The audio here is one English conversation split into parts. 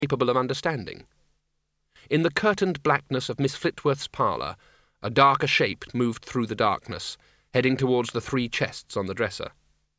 capable of understanding. In the curtained blackness of Miss Flitworth's parlour, a darker shape moved through the darkness, heading towards the 3 chests on the dresser.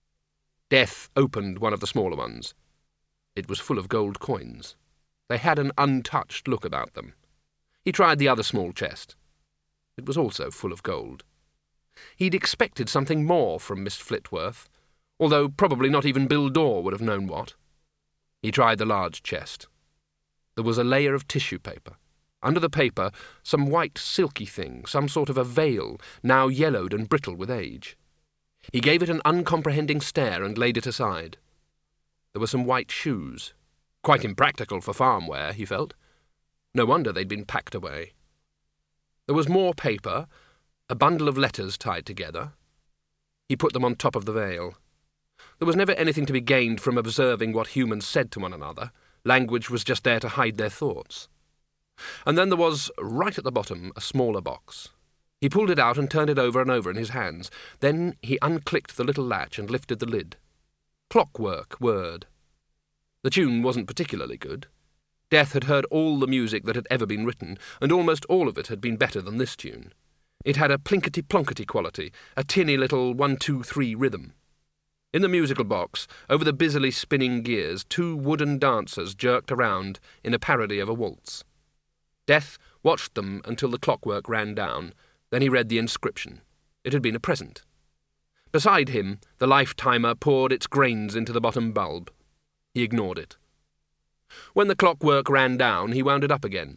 Death opened one of the smaller ones. It was full of gold coins. They had an untouched look about them. He tried the other small chest. It was also full of gold. He'd expected something more from Miss Flitworth, although probably not even Bill Dore would have known what. He tried the large chest. There was a layer of tissue paper. Under the paper, some white silky thing, some sort of a veil, now yellowed and brittle with age. He gave it an uncomprehending stare and laid it aside. There were some white shoes. Quite impractical for farm wear, he felt. No wonder they'd been packed away. There was more paper, a bundle of letters tied together. He put them on top of the veil. There was never anything to be gained from observing what humans said to one another. Language was just there to hide their thoughts. And then there was, right at the bottom, a smaller box. He pulled it out and turned it over and over in his hands. Then he unclicked the little latch and lifted the lid. Clockwork Word. The tune wasn't particularly good. Death had heard all the music that had ever been written, and almost all of it had been better than this tune. It had a plinkety-plonkety quality, a tinny little 1-2-3 rhythm. In the musical box, over the busily spinning gears, 2 wooden dancers jerked around in a parody of a waltz. Death watched them until the clockwork ran down. Then he read the inscription. It had been a present. Beside him, the life timer poured its grains into the bottom bulb. He ignored it. When the clockwork ran down, he wound it up again.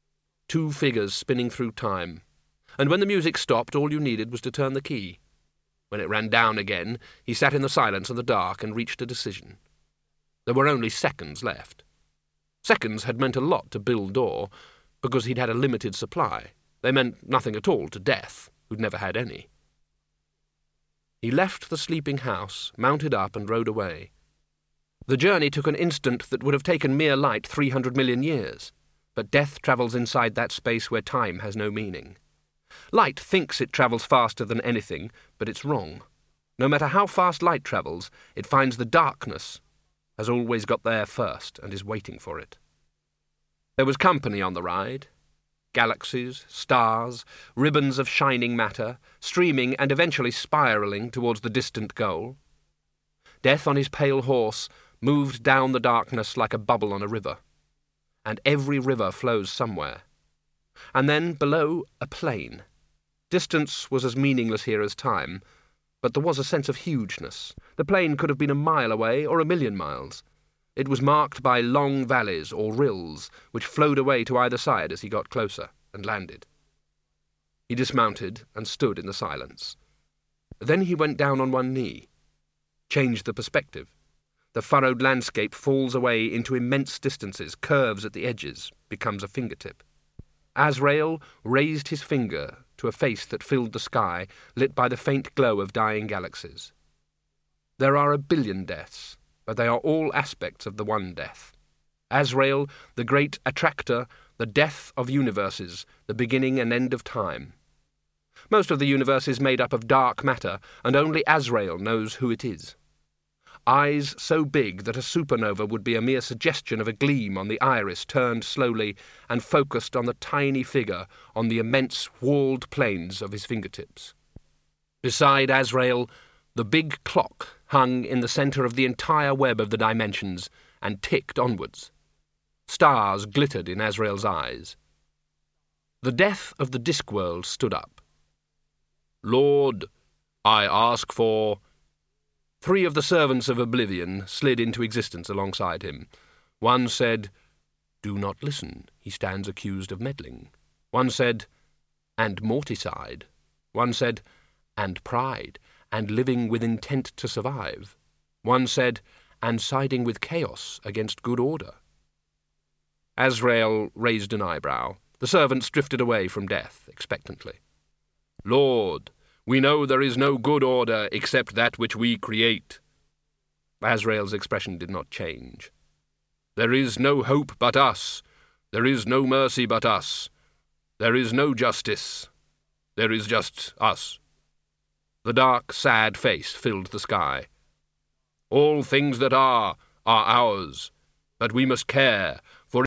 2 figures spinning through time. And when the music stopped, all you needed was to turn the key. When it ran down again, he sat in the silence and the dark and reached a decision. There were only seconds left. Seconds had meant a lot to Bill Dore, because he'd had a limited supply. They meant nothing at all to Death, who'd never had any. He left the sleeping house, mounted up, and rode away. The journey took an instant that would have taken mere light 300 million years, but Death travels inside that space where time has no meaning. Light thinks it travels faster than anything, but it's wrong. No matter how fast light travels, it finds the darkness has always got there first and is waiting for it. There was company on the ride. Galaxies, stars, ribbons of shining matter, streaming and eventually spiralling towards the distant goal. Death on his pale horse moved down the darkness like a bubble on a river. And every river flows somewhere. And then, below, a plain. Distance was as meaningless here as time, but there was a sense of hugeness. The plain could have been a mile away or 1,000,000 miles. It was marked by long valleys or rills, which flowed away to either side as he got closer and landed. He dismounted and stood in the silence. Then he went down on one knee. Changed the perspective. The furrowed landscape falls away into immense distances, curves at the edges, becomes a fingertip. Azrael raised his finger to a face that filled the sky, lit by the faint glow of dying galaxies. There are 1 billion deaths, but they are all aspects of the one death. Azrael, the great attractor, the death of universes, the beginning and end of time. Most of the universe is made up of dark matter, and only Azrael knows who it is. Eyes so big that a supernova would be a mere suggestion of a gleam on the iris turned slowly and focused on the tiny figure on the immense walled plains of his fingertips. Beside Azrael, the big clock hung in the centre of the entire web of the dimensions and ticked onwards. Stars glittered in Azrael's eyes. The death of the Discworld stood up. "Lord, I ask for..." 3 of the servants of Oblivion slid into existence alongside him. One said, "Do not listen, he stands accused of meddling." One said, "And morticide." One said, "And pride, and living with intent to survive." One said, "And siding with chaos against good order." Azrael raised an eyebrow. The servants drifted away from Death, expectantly. "Lord, we know there is no good order except that which we create." Azrael's expression did not change. "There is no hope but us. There is no mercy but us. There is no justice. There is just us." The dark, sad face filled the sky. "All things that are ours, but we must care,